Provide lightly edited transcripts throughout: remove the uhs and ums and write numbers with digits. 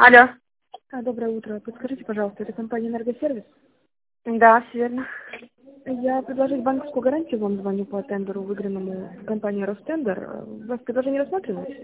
Алло. Доброе утро. Подскажите, пожалуйста, это компания «Энергосервис»? Да, все верно. Я предложить банковскую гарантию вам звоню по тендеру, выигранному в компании «Ростендер». Вас предложение рассматриваете?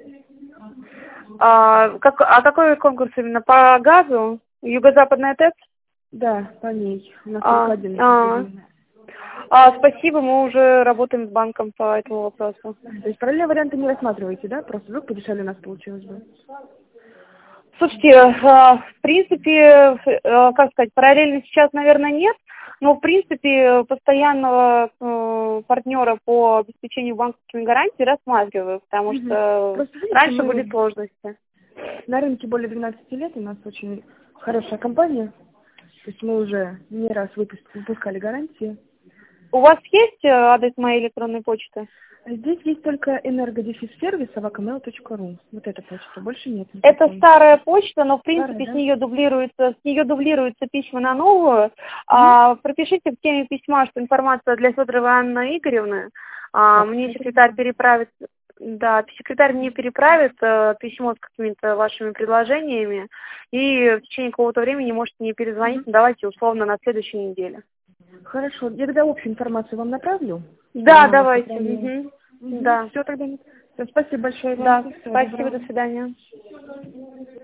Какой конкурс именно? По газу? Юго-Западная ТЭЦ? Да, по ней. У нас только один. Спасибо, мы уже работаем с банком по этому вопросу. То есть параллельные варианты не рассматриваете, да? Просто вдруг подешевле у нас получилось бы. Слушайте, в принципе, как сказать, параллельно сейчас, наверное, нет, но, в принципе, постоянного партнера по обеспечению банковскими гарантиями рассматриваю, потому что Просто, видите, раньше были сложности. На рынке более 12 лет, у нас очень хорошая компания. То есть мы уже не раз выпускали гарантии. У вас есть адрес моей электронной почты? Здесь есть только energodefisservice@mail.ru. Вот эта почта, больше нет. Это старая почта, но в принципе Старая, с нее дублируются письма на новую. Пропишите в теме письма, что информация для Федоровой Анны Игоревны. Мне секретарь переправит, секретарь мне переправит письмо с какими-то вашими предложениями, и в течение какого-то времени можете мне перезвонить, давайте условно на следующей неделе. Хорошо, я тогда общую информацию вам направлю. Да, давайте. Да. Все тогда. Спасибо большое. Да, спасибо, до свидания.